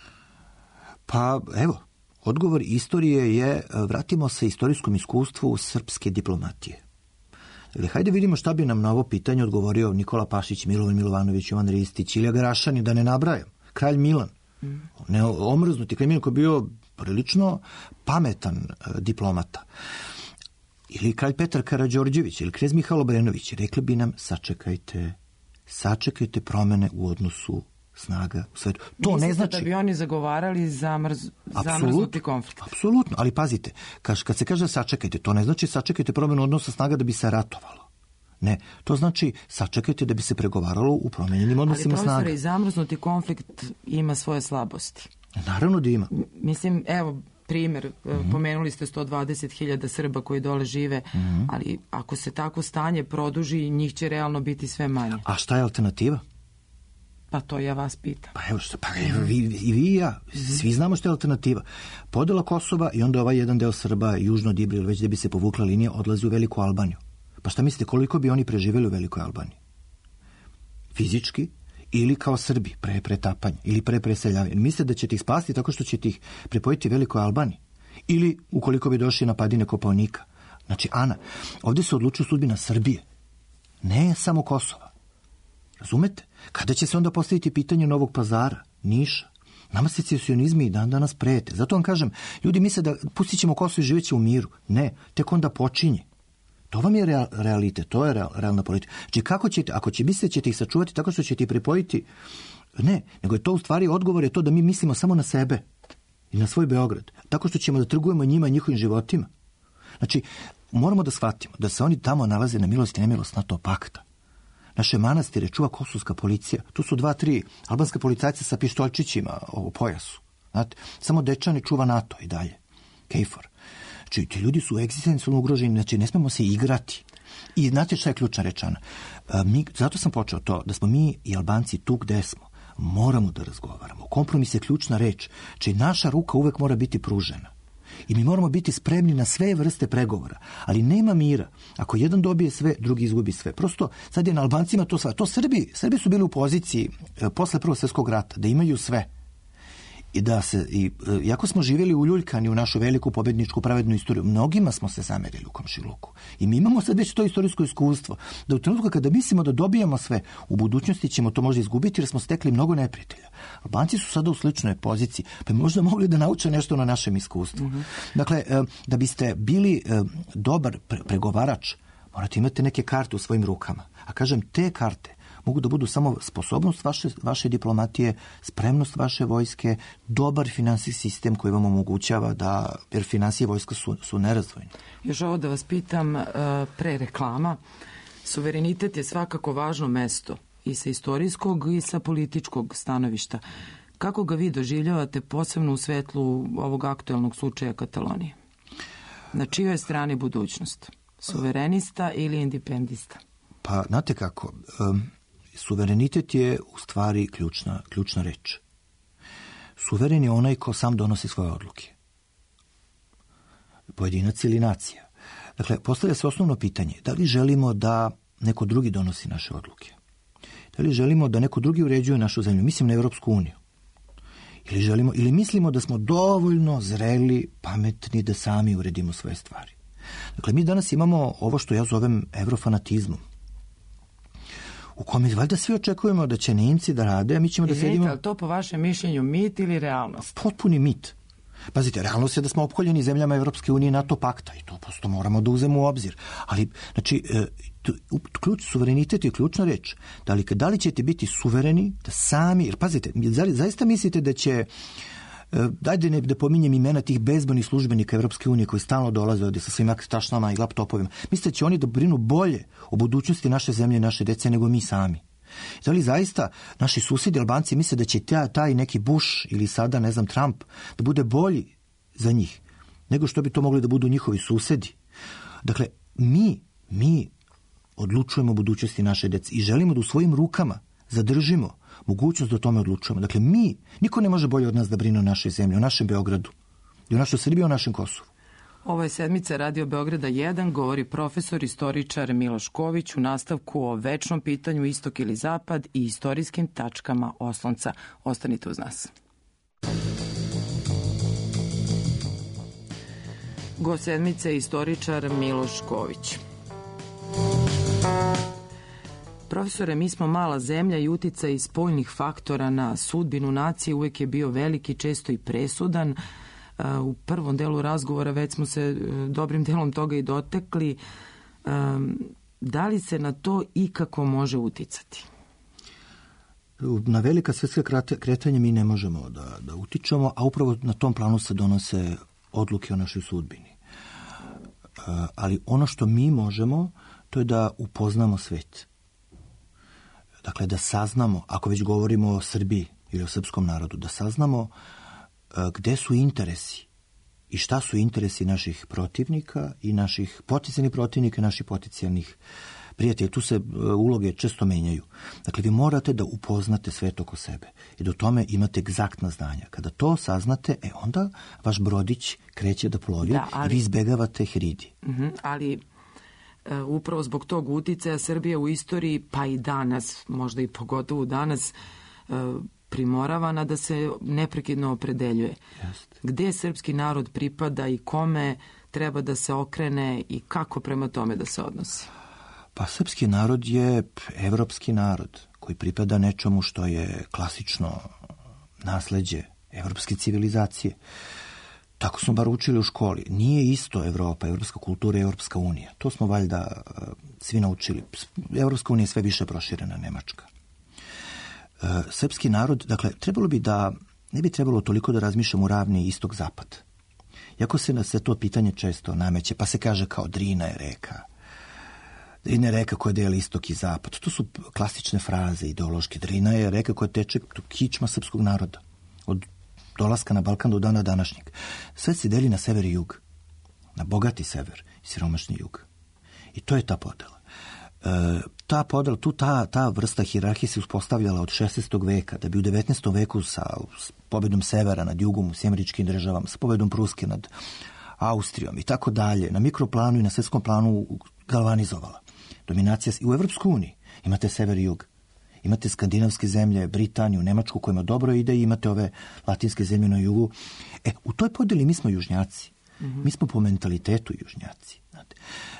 S4: Pa, evo, odgovor istorije je, vratimo se istorijskom iskustvu srpske diplomatije. Dakle, hajde vidimo šta bi nam na ovo pitanje odgovorio Nikola Pašić, Milovan Milovanović, Jovan Ristić, Ilija Garašanin, da ne nabrajam, kralj Milan, mm. ne omrznuti kralj Milan koji je bio prilično pametan uh, diplomata. Ili kralj Petar Karađorđević, ili knez Mihajlo Obrenović, rekli bi nam, sačekajte, sačekajte promene u odnosu snaga u svetu. To
S2: Mislite
S4: ne znači
S2: da bi oni zagovarali zamrz, zamrznuti konflikt?
S4: Apsolutno, ali pazite, kad, kad se kaže sačekajte, to ne znači sačekajte promjenu odnosa snaga da bi se ratovalo. Ne, to znači sačekajte da bi se pregovaralo u promenjenim odnosima snaga.
S2: Ali profesore, i zamrznuti konflikt ima svoje slabosti.
S4: Naravno da ima.
S2: Mislim, evo, primjer, mm-hmm. pomenuli ste sto dvadeset hiljada Srba koji dole žive, mm-hmm. ali ako se tako stanje produži, njih će realno biti sve manje.
S4: A šta je alternativa?
S2: Pa to ja vas pitam.
S4: Pa evo što, pa evo, vi, i vi i ja, svi znamo što je alternativa. Podela Kosova i onda ovaj jedan deo Srba, južno od Ibra, već da bi se povukla linija, odlazi u Veliku Albaniju. Pa šta mislite, koliko bi oni preživjeli u Velikoj Albaniji? Fizički ili kao Srbi, pre pretapanje, ili pre preseljavanje. Mislite da ćete ih spasti tako što ćete ih prepojiti Velikoj Albaniji? Ili ukoliko bi došli na padine Kopaonika? Znači, Ana, ovdje se odlučuje sudbina Srbije, ne samo Kosova. Razumete? Kada će se onda postaviti pitanje Novog Pazara, Niša? Nama secesionizmi i dan danas prete. Zato vam kažem, ljudi misle da pustit ćemo Kosovo i živjet će u miru. Ne, tek onda počinje. To vam je real, realitet, to je real, realna politika. Znači, kako ćete, ako će misliti, ćete ih sačuvati tako što ćete ih pripojiti, ne, nego je to u stvari odgovor je to da mi mislimo samo na sebe i na svoj Beograd. Tako što ćemo da trgujemo njima i njihovim životima. Znači, moramo da shvatimo da se oni tamo nalaze na milost i nemilost NATO pakta. Naše manastire čuva kosovska policija. Tu su dva, tri albanska policajca sa pištoljčićima u pojasu. Znate, samo Dečani čuva NATO i dalje. Kejfor. Znači, ti ljudi su egzistencijalno ugroženi, znači ne smemo se igrati. I znate šta je ključna rečana? Mi, zato sam počeo to, da smo mi i Albanci tu gde smo. Moramo da razgovaramo. Kompromis je ključna reč. Znači, naša ruka uvek mora biti pružena. I mi moramo biti spremni na sve vrste pregovora. Ali nema mira. Ako jedan dobije sve, drugi izgubi sve. Prosto, sad je na Albancima to sve. To Srbi, Srbi su bili u poziciji e, posle Prvog svjetskog rata, da imaju sve. I da se, i, e, jako smo živjeli uljuljkani u našu veliku pobedničku pravednu istoriju, mnogima smo se zamerili u komšiluku. I mi imamo sad već to istorijsko iskustvo, da u trenutku kada mislimo da dobijamo sve, u budućnosti ćemo to možda izgubiti jer smo stekli mnogo neprijatelja. Albanci su sada u sličnoj poziciji, pa možda mogli da nauče nešto na našem iskustvu. Mm-hmm. Dakle, e, da biste bili e, dobar pre- pregovarač, morate imati neke karte u svojim rukama. A kažem, te karte mogu da budu samo sposobnost vaše, vaše diplomatije, spremnost vaše vojske, dobar finansijski sistem koji vam omogućava da, jer finansije vojska su, su nerazvojne.
S2: Još ovo da vas pitam pre reklama. Suverenitet je svakako važno mesto i sa istorijskog i sa političkog stanovišta. Kako ga vi doživljavate posebno u svetlu ovog aktuelnog slučaja Katalonije? Na čijoj je strani budućnost? Suverenista ili independista?
S4: Pa, znate kako, um, suverenitet je u stvari ključna, ključna reč. Suveren je onaj ko sam donosi svoje odluke. Pojedinac ili nacija. Dakle, postavlja se osnovno pitanje, da li želimo da neko drugi donosi naše odluke? Da li želimo da neko drugi uređuje našu zemlju? Mislim na Evropsku uniju. Ili, želimo, ili mislimo da smo dovoljno zreli, pametni da sami uredimo svoje stvari? Dakle, mi danas imamo ovo što ja zovem evrofanatizmom, u kome valjda svi očekujemo da će Nemci da rade, a mi ćemo da
S2: Izvinite,
S4: sedimo...
S2: ali to po vašem mišljenju mit ili realnost?
S4: Potpuni mit. Pazite, realnost je da smo opkoljeni zemljama Evropske unije i NATO pakta i to prosto moramo da uzemo u obzir. Ali, znači, ključ, suverenitet je ključna reč. Da li, da li ćete biti suvereni da sami... Jer, pazite, zaista mislite da će... Dajde ne da pominjem imena tih bezbojnih službenika Evropske unije koji stalno dolaze ovdje sa svim tašnama i laptopovima. Mislite da će oni da brinu bolje o budućnosti naše zemlje i naše dece nego mi sami? Da li zaista naši susjedi Albanci misle da će taj neki Bush ili sada, ne znam, Trump da bude bolji za njih nego što bi to mogli da budu njihovi susedi? Dakle, mi, mi odlučujemo o budućnosti naše dece i želimo da u svojim rukama zadržimo mogućnost da o tome odlučujemo. Dakle, mi, niko ne može bolje od nas da brine o našoj zemlji, o našem Beogradu, i o našoj Srbiji, o našem Kosovu.
S2: Ovo je sedmica Radio Beograda jedan, govori profesor, istoričar Miloš Ković u nastavku o večnom pitanju istok ili zapad i istorijskim tačkama oslonca. Ostanite uz nas. Gost sedmice je istoričar Miloš Ković. Profesore, mi smo mala zemlja i uticaj iz spoljnih faktora na sudbinu nacije uvijek je bio veliki, često i presudan. U prvom delu razgovora već smo se dobrim delom toga i dotekli. Da li se na to ikako može uticati?
S4: Na velika svjetska kretanja mi ne možemo da, da utičemo, a upravo na tom planu se donose odluke o našoj sudbini. ali ono što mi možemo, to je da upoznamo svet. Dakle, da saznamo, ako već govorimo o Srbiji ili o srpskom narodu, da saznamo gde su interesi i šta su interesi naših protivnika i naših potencijalnih protivnika i naših potencijalnih prijatelja. Tu se uloge često menjaju. Dakle, vi morate da upoznate svet oko sebe i da o tome imate egzaktna znanja. Kada to saznate, e onda vaš brodić kreće da plovi da, ali, i vi izbegavate hiridi.
S2: Uh-huh, ali e, upravo zbog tog uticaja Srbije u istoriji, pa i danas, možda i pogotovo danas, e, primoravana da se neprekidno opredeljuje.
S4: Jest.
S2: Gde srpski narod pripada i kome treba da se okrene i kako prema tome da se odnosi?
S4: Pa srpski narod je evropski narod koji pripada nečemu što je klasično nasleđe evropske civilizacije. Tako smo bar učili u školi. Nije isto Evropa, evropska kultura i Evropska unija. To smo valjda svi naučili. Evropska unija je sve više proširena, Nemačka. Srpski narod, dakle, trebalo bi da, ne bi trebalo toliko da razmišljamo u ravni istok-zapad. Iako se na se to pitanje često nameće, pa se kaže kao Drina je reka. Drina je reka koja deli istok i zapad. To su klasične fraze ideološke. Drina je reka koja teče kičma srpskog naroda. Od dolaska na Balkan do dana današnjeg. Sve se deli na sever i jug. Na bogati sever i siromašni jug. I to je ta podela. E, ta podela, tu ta, ta vrsta hijerarhije se uspostavljala od šesnaestog veka, da bi u devetnaestom veku sa pobedom severa nad jugom u sjemeričkim državama, sa pobedom Pruske nad Austrijom i tako dalje, na mikroplanu i na svetskom planu galvanizovala. Dominacija i u Evropskoj uniji imate sever i jug. Imate skandinavske zemlje, Britaniju, Nemačku kojima dobro ide i imate ove latinske zemlje na jugu. E, u toj podeli mi smo južnjaci. Mm-hmm. Mi smo po mentalitetu južnjaci. Znate.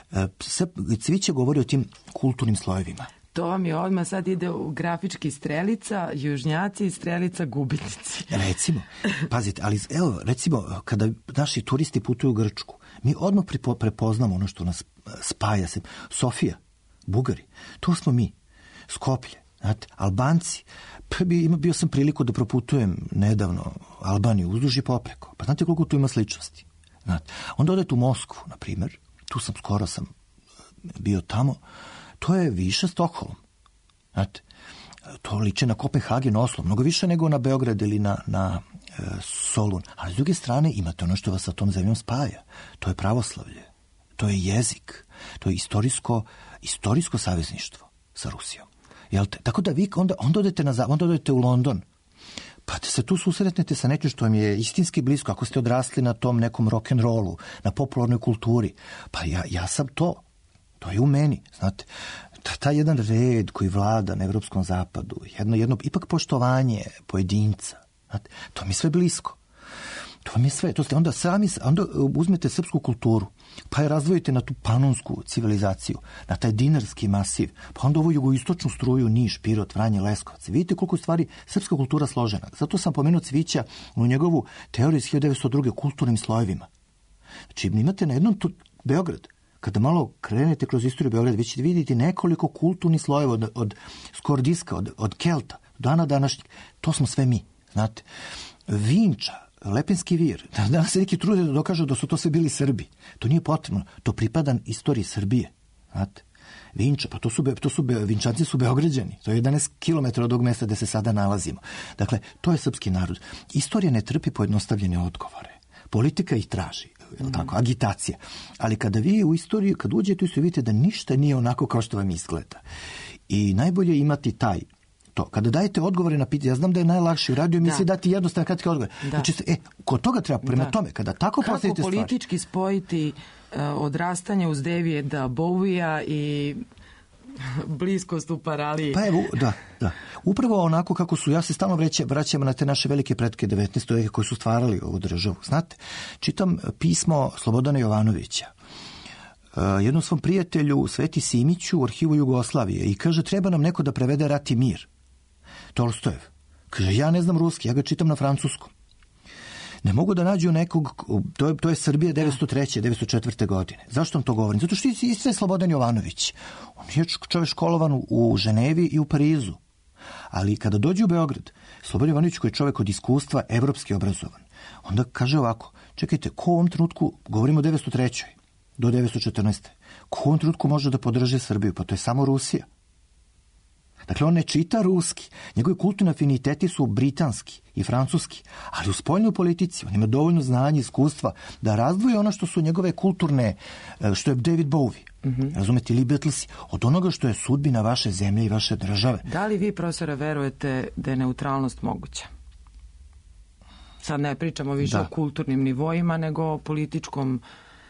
S4: E, Cviće govori o tim kulturnim slojevima.
S2: To vam je odmah sad ide u grafički strelica, južnjaci i strelica gubitnici.
S4: Recimo, pazite, ali evo, recimo, kada naši turisti putuju u Grčku, mi odmah prepoznamo ono što nas spaja se. Sofija, Bugari, to smo mi. Skoplje, znate, Albanci. Pa bi, bio sam priliku da proputujem nedavno Albaniju uzduž i popreko. Pa znate koliko tu ima sličnosti? Znate, onda odete u Moskvu, na primjer, tu sam, skoro sam bio tamo, to je više Stokholm. Znate, to liče na Kopenhagen, Oslo, mnogo više nego na Beograd ili na, na e, Solun. Ali s druge strane imate ono što vas sa tom zemljom spaja. To je pravoslavlje, to je jezik, to je istorijsko, istorijsko savezništvo sa Rusijom. Jel te? Tako da vi onda, onda, odete na, onda odete u London, pa se tu susretnete sa nečim što vam je istinski blisko, ako ste odrasli na tom nekom rock'n'rollu, na popularnoj kulturi. Pa ja, ja sam to. To je u meni, znate. Taj jedan red koji vlada na evropskom zapadu, jedno, jedno ipak poštovanje pojedinca, znate, to mi je sve blisko. To mi je sve. To ste onda sami, onda uzmete srpsku kulturu, pa je razdvojite na tu panonsku civilizaciju, na taj dinarski masiv, pa onda ovu jugoistočnu struju, Niš, Pirot, Vranje, Leskovac. Vidite koliko je stvari srpska kultura složena. Zato sam pomenuo Cvića u njegovu teoriju iz hiljadu devetsto druge kulturnim slojevima. Znači, imate na jednom tu Beograd. Kada malo krenete kroz istoriju Beograda, vi ćete vidjeti nekoliko kulturnih slojeva od, od Skordiska, od, od Kelta, do dana današnjeg. To smo sve mi, znate. Vinča, Lepenski vir. Danas se neki trude da dokažu da su to sve bili Srbi. To nije potrebno. To pripada istoriji Srbije. Znate. Vinča, pa to su, to su, Vinčanci su Beograđani. To je jedanaest kilometara od ovog mesta gde se sada nalazimo. Dakle, to je srpski narod. Istorija ne trpi pojednostavljene odgovore. Politika ih traži. Mm. Tako, agitacija. Ali kada vi u istoriju, kad uđete u istoriju, vidite da ništa nije onako kao što vam izgleda. I najbolje je imati taj to. Kada dajete odgovore na pitanje, ja znam da je najlakše u radio emisiji dati jednostavno kratke odgovore. Da. Znači, e, kod toga treba prema da. tome, kada tako postavite stvari.
S2: Kako politički spojiti uh, odrastanje uz Davida Bowija i bliskost u paraliji.
S4: Pa evo, da, da. Upravo onako kako su, ja se stalno vreća, vraćam na te naše velike pretke devetnaestog veka koji su stvarali ovu državu. Znate, čitam pismo Slobodana Jovanovića, uh, jednom svom prijatelju Sveti Simiću u arhivu Jugoslavije i kaže, treba nam neko da prevede Rat i mir. Tolstojev. Kaže, ja ne znam ruski, ja ga čitam na francuskom. Ne mogu da nađu nekog, to je, to je Srbija devetsto treće. devetsto četvrte. godine. Zašto vam to govorim? Zato što je isto Slobodan Jovanović. On je čovjek školovan u Ženevi i u Parizu. Ali kada dođe u Beograd, Slobodan Jovanović koji je čovjek od iskustva, evropski obrazovan, onda kaže ovako, čekajte, ko u ovom trenutku, govorimo o devetsto trećoj. do devetsto četrnaeste. Ko u ovom trenutku može da podrži Srbiju? Pa to je samo Rusija. Dakle, on ne čita ruski. Njegovi kulturni afiniteti su britanski i francuski. Ali u spoljnoj politici on ima dovoljno znanja i iskustva da razdvoji ono što su njegove kulturne, što je David Bowie. Mm-hmm. Razumete, ili Beatlesi, od onoga što je sudbina vaše zemlje i vaše države.
S2: Da li vi, profesore, verujete da je neutralnost moguća? Sad ne pričamo više da. o kulturnim nivoima, nego o političkom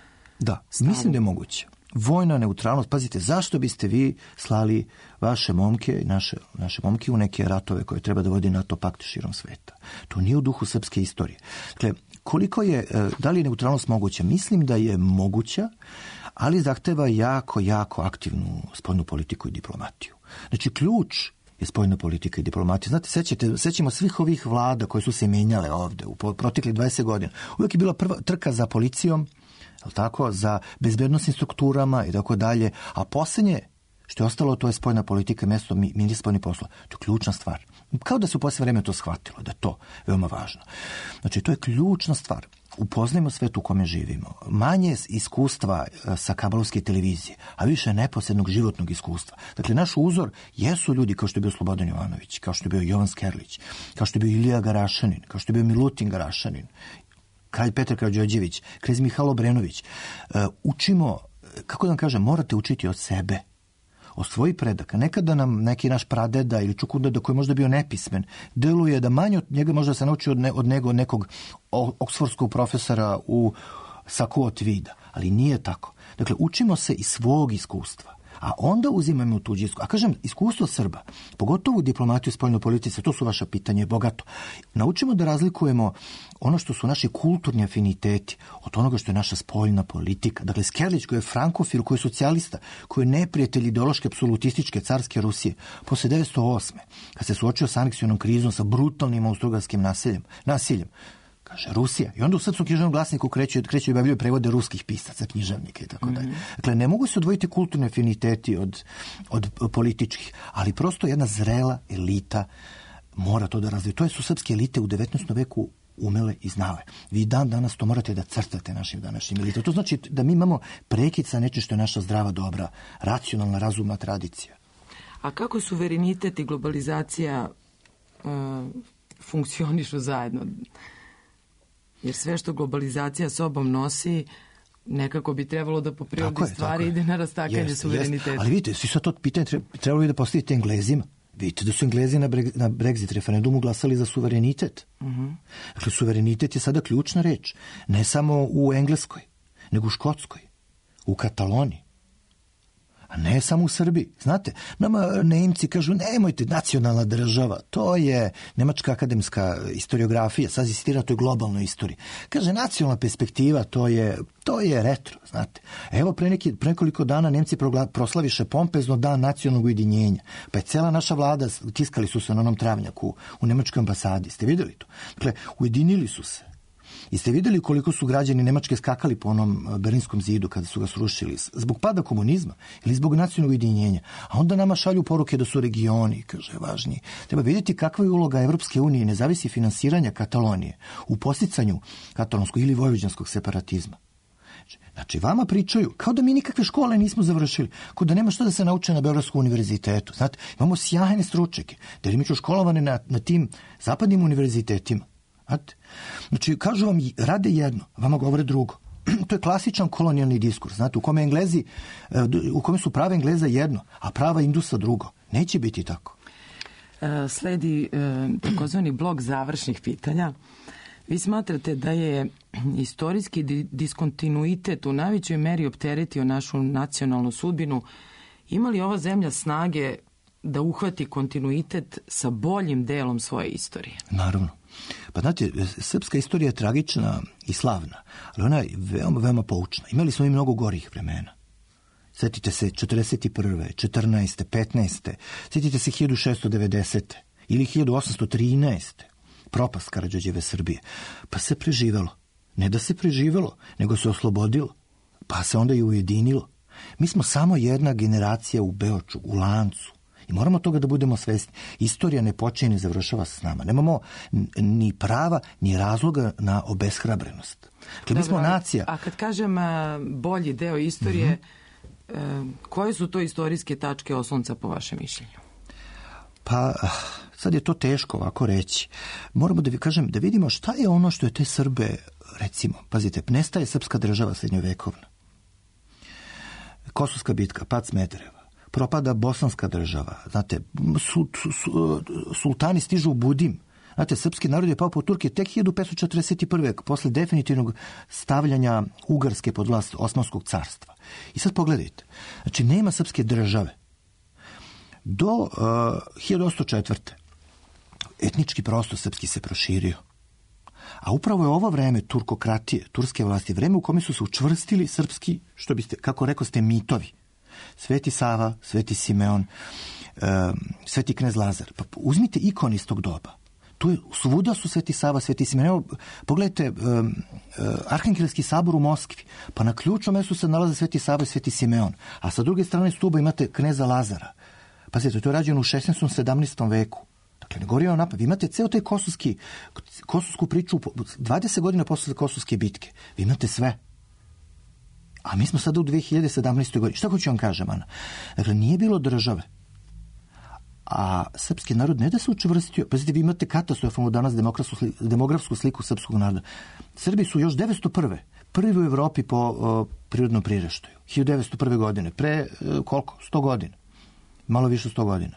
S4: Da,
S2: stavu.
S4: Mislim da je moguće. Vojna neutralnost, pazite, zašto biste vi slali vaše momke, naše, naše momke u neke ratove koje treba da vodi NATO pakt širom sveta? To nije u duhu srpske istorije. Dakle, koliko je, da li je neutralnost moguća? Mislim da je moguća, ali zahteva jako, jako aktivnu spoljnu politiku i diplomatiju. Znači, ključ je spoljna politika i diplomatija. Znate, sećate, sećamo svih ovih vlada koje su se menjale ovde u proteklih dvadeset godina. Uvijek je bila prva trka za policijom, tako, za bezbednosnim strukturama i tako dalje, a posljednje što je ostalo, to je spoljna politika, mjesto ministra spoljnih poslova. To je ključna stvar. Kao da se u posljednje vreme to shvatilo, da je to veoma važno. Znači, to je ključna stvar. Upoznajmo svet u kome živimo. Manje iskustva sa kablovske televizije, a više neposrednog životnog iskustva. Dakle, naš uzor jesu ljudi kao što je bio Slobodan Jovanović, kao što je bio Jovan Skerlić, kao što je bio Ilija Garašanin, kao što je bio Milutin Garašanin, kralj Petar Karađorđević, knez Mihajlo Obrenović. Uh, učimo, kako da vam kažem, morate učiti od sebe, od svojih predaka. Nekada nam neki naš pradeda ili čukundeda koji je možda bio nepismen, deluje da manje od njega možda se nauči od, ne, od nego nekog oksfordskog profesora u Saku od vida. Ali nije tako. Dakle, učimo se iz svog iskustva. A onda uzimamo tuđe iskustvo. A kažem, iskustvo Srba, pogotovo u diplomatiju i spoljnoj politici, to su vaša pitanje, je bogato. Naučimo da razlikujemo ono što su naši kulturni afiniteti od onoga što je naša spoljna politika. Dakle, Skerlić koji je frankofil, koji je socijalista, koji je neprijatelj ideološke, apsolutističke carske Rusije, posle devetsto osme. kad se suočio sa aneksijonom krizom, sa brutalnim austrougarskim nasiljem, nasiljem, kaže Rusija. I onda u Srpskom književnom glasniku kreću, kreću i objavljuju prevode ruskih pisaca, književnika i tako dalje. Mm-hmm. Dakle, ne mogu se odvojiti kulturni afiniteti od, od političkih, ali prosto jedna zrela elita mora to da razvije. To su srpske elite u devetnaestom veku umele i znale. Vi dan danas to morate da crtate našim današnjim elitama. To znači da mi imamo prekid sa nečim što je naša zdrava, dobra, racionalna, razumna tradicija.
S2: A kako suverenitet i globalizacija uh, funkcionišu zajedno? Jer sve što globalizacija sobom nosi, nekako bi trebalo da po prirodi stvari ide na rastakanje jest, suvereniteta.
S4: Jest. Ali vidite, svi sad to pitanje trebalo bi da postavite Englezima. Vidite da su Englezi na, Bre- na Brexit referendumu glasali za suverenitet. Uh-huh. Dakle, suverenitet je sada ključna reč. Ne samo u Engleskoj, nego u Škotskoj, u Kataloniji. A ne samo u Srbiji. Znate, nama Nemci kažu, nemojte, nacionalna država, to je nemačka akademska historiografija, sad insistira to je globalnoj istoriji. Kaže, nacionalna perspektiva, to je, to je retro, znate. Evo, pre, neki, pre nekoliko dana Nemci progla, proslaviše pompezno dan nacionalnog ujedinjenja. Pa je cela naša vlada, tiskali su se na onom travnjaku u nemačkoj ambasadi. Ste vidjeli to? Dakle, ujedinili su se. I ste vidjeli koliko su građani Nemačke skakali po onom Berlinskom zidu kada su ga srušili zbog pada komunizma ili zbog nacionalnog ujedinjenja. A onda nama šalju poruke da su regioni, kaže, važniji. Treba vidjeti kakva je uloga Evropske unije, ne zavisi finansiranja Katalonije u posticanju katalonskog ili vojvođanskog separatizma. Znači, vama pričaju kao da mi nikakve škole nismo završili, kao da nema što da se nauče na Beogradskom univerzitetu. Znate, imamo sjajne stručnjake, delimično školovane na, na tim zapadnim univerzitetima. Znači, kažu vam, rade jedno, vama govore drugo. To je klasičan kolonijalni diskurs, znate, u kome Englezi, u kome su prava Engleza jedno, a prava Indusa drugo. Neće biti tako.
S2: E, sledi e, takozvani blok završnih pitanja. Vi smatrate da je istorijski diskontinuitet u najvećoj meri opteretio našu nacionalnu sudbinu. Ima li ova zemlja snage da uhvati kontinuitet sa boljim delom svoje istorije?
S4: Naravno. Pa znate, srpska istorija je tragična i slavna, ali ona je veoma, veoma poučna. Imali smo i mnogo gorih vremena. Sjetite se četrdeset prve, četrnaeste, petnaeste, sjetite se hiljadu šeststo devedesete ili hiljadu osamsto trinaeste. Propast Karađorđeve Srbije. Pa se preživelo. Ne da se preživelo, nego se oslobodilo. Pa se onda i ujedinilo. Mi smo samo jedna generacija u Beoču, u lancu. I moramo toga da budemo svesni. Istorija ne počinje ni završava s nama. Nemamo ni prava, ni razloga na obeshrabrenost. Dakle, mi smo nacija.
S2: A kad kažem a, bolji deo istorije, mm-hmm. a, koje su to istorijske tačke oslonca po vašem mišljenju?
S4: Pa, sad je to teško ovako reći. Moramo da vi kažem, da vidimo šta je ono što je te Srbe, recimo, pazite, nestaje srpska država srednjovekovna. Kosovska bitka, pad Smedereva, propada bosanska država, znate, su, su, su, sultani stižu u Budim, znate, srpski narod je pao po Turke tek hiljadu petsto četrdeset prve posle definitivnog stavljanja Ugarske pod vlast Osmanskog carstva. I sad pogledajte, znači, nema srpske države. Do uh, hiljadu osamsto četvrte etnički prostor srpski se proširio. A upravo je ovo vreme turkokratije, turske vlasti, vreme u kome su se učvrstili srpski, što biste, kako rekao ste, mitovi. Sveti Sava, Sveti Simeon, um, Sveti knez Lazar. Pa uzmite ikon iz tog doba. Tu je, svuda su Sveti Sava, Sveti Simeon. Evo, pogledajte, um, uh, Arhangelski sabor u Moskvi. Pa na ključnom mjestu se nalaze Sveti Sava i Sveti Simeon. A sa druge strane stuba imate kneza Lazara. Pazite, to je rađeno u šesnaestom sedamnaestom veku. Dakle, ne govorimo napad. Vi imate ceo taj kosovski, kosovsku priču, dvadeset godina posle Kosovske bitke. Vi imate sve. A mi smo sada u dve hiljade sedamnaestoj godini. Šta hoću vam kažem, Ana? Dakle, nije bilo države. A srpski narod ne da se učvrstio. Pazite, vi imate katastrofalnu danas demografsku sliku, demografsku sliku srpskog naroda. Srbi su još devetsto prve prvi u Evropi po o, prirodnom priraštaju. hiljadu devetsto prve godine. Pre, o, koliko? sto godina. Malo više sto godina.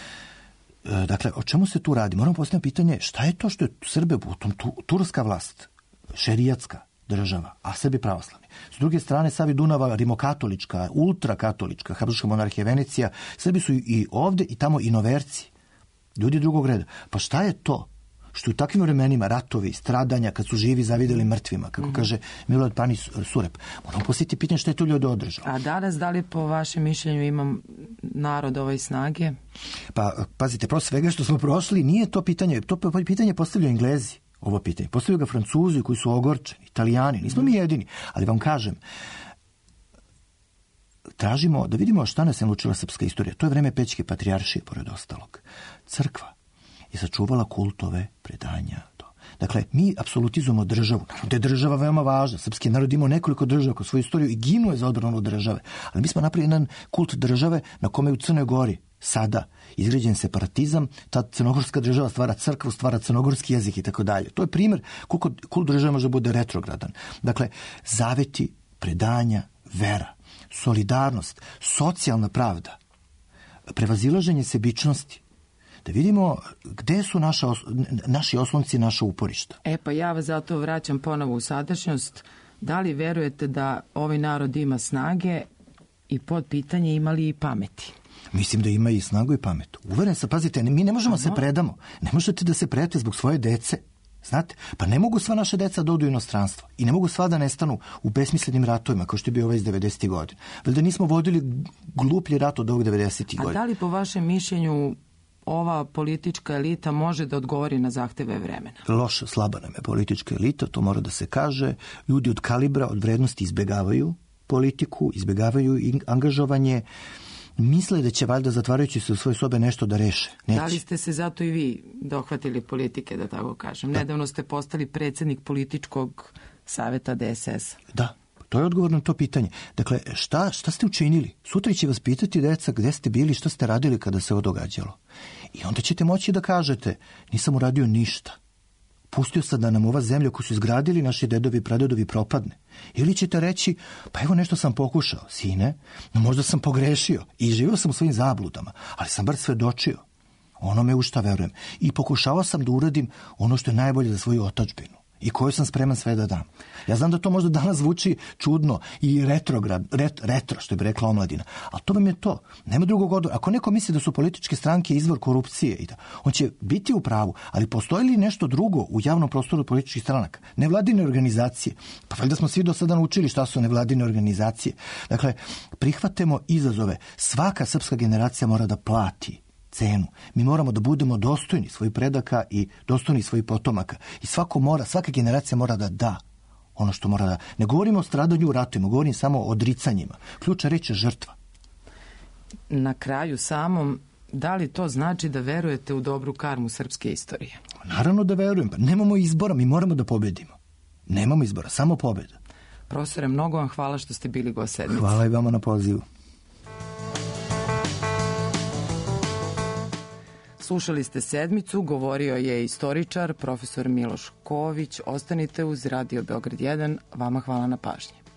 S4: E, dakle, o čemu se tu radi? Moramo postaviti pitanje šta je to što je Srbe, u tom tu, turska vlast, šerijatska država, a Srbi pravoslavni. S druge strane, Savi Dunava, rimokatolička, ultrakatolička, Habsburška monarhija Venecija, Srbi su i ovde i tamo inoverci, ljudi drugog reda. Pa šta je to što u takvim vremenima ratovi, stradanja, kad su živi zavideli mrtvima, kako mm-hmm. kaže Milorad Pani Surep. Moramo posjetiti pitanje šta je to ljudi održao.
S2: A danas, da li po vašem mišljenju imam narod ove snage?
S4: Pa, pazite, pro svega što smo prošli, nije to pitanje, to pitanje postavljaju Englezi, ovo pitanje. Postavljaju ga Francuzi koji su ogorčeni, Italijani, nismo mi jedini. Ali vam kažem, tražimo da vidimo šta nas je naučila srpska istorija. To je vreme Pećke patrijaršije, pored ostalog. Crkva je sačuvala kultove, predanja. To. Dakle, mi apsolutizujemo državu. Da je država veoma važna. Srpski narod imao nekoliko država kroz svoju istoriju i ginuo je za odbranu države. Ali mi smo napravili jedan kult države na kome u Crnoj Gori sada izgrađen separatizam, ta crnogorska država stvara crkvu, stvara crnogorski jezik i tako dalje. To je primjer koliko kult države može bude retrogradan. Dakle, zaveti, predanja, vera, solidarnost, socijalna pravda, prevazilaženje sebičnosti. Da vidimo gde su naša, naši oslonci, naša uporišta.
S2: E pa ja vas zato vraćam ponovo u sadašnjost. Da li verujete da ovaj narod ima snage i pod pitanje ima li i pameti?
S4: Mislim da ima i snagu i pamet. Uveren sam, pazite, mi ne možemo Aha. se predamo. Ne možete da se predate zbog svoje dece. Znate, pa ne mogu sva naša deca da odu u inostranstvo i ne mogu sva da nestanu u besmislenim ratovima kao što je bio ovaj iz devedesetih godina. Već da nismo vodili gluplji rat od ovog devedesetih godina.
S2: A da li po vašem mišljenju ova politička elita može da odgovori na zahteve vremena?
S4: Loša, slaba nam je politička elita, to mora da se kaže. Ljudi od kalibra, od vrednosti izbegavaju politiku, izbegavaju angažovanje, misle da će valjda zatvarajući se u svoje sobe nešto da reše. Neće.
S2: Da li ste se zato i vi dohvatili politike, da tako kažem? Da. Nedavno ste postali predsjednik političkog saveta D S S.
S4: Da, to je odgovor na to pitanje. Dakle, šta, šta ste učinili? Sutra će vas pitati deca gde ste bili, šta ste radili kada se ovo događalo. I onda ćete moći da kažete, nisam uradio ništa. Pustio sam da nam ova zemlja koju su izgradili naši dedovi i pradedovi propadne. Ili ćete reći, pa evo nešto sam pokušao, sine, no možda sam pogrešio i živio sam u svojim zabludama, ali sam bar svedočio onome u šta verujem. I pokušao sam da uradim ono što je najbolje za svoju otadžbinu i koju sam spreman sve da dam. Ja znam da to možda danas zvuči čudno i retrograd, ret, retro, što bi rekla omladina, ali to vam je to. Nema drugog odgovora. Ako neko misli da su političke stranke izvor korupcije, i da, on će biti u pravu, ali postoji li nešto drugo u javnom prostoru političkih stranaka? Nevladine organizacije. Pa valjda smo svi do sada naučili šta su nevladine organizacije. Dakle, prihvatemo izazove. Svaka srpska generacija mora da plati cenu. Mi moramo da budemo dostojni svojih predaka i dostojni svojih potomaka. I svako mora, svaka generacija mora da da ono što mora da... Ne govorimo o stradanju u ratovima, govorim samo o odricanjima. Ključna reč je žrtva.
S2: Na kraju samom, Da li to znači da verujete u dobru karmu srpske istorije?
S4: Naravno da verujem, pa nemamo izbora, mi moramo da pobedimo. Nemamo izbora, samo pobeda.
S2: Profesore, mnogo vam hvala što ste bili gost sedmice.
S4: Hvala i vama na pozivu.
S2: Slušali ste sedmicu, govorio je istoričar profesor Miloš Ković. Ostanite uz Radio Beograd jedan, vama hvala na pažnji.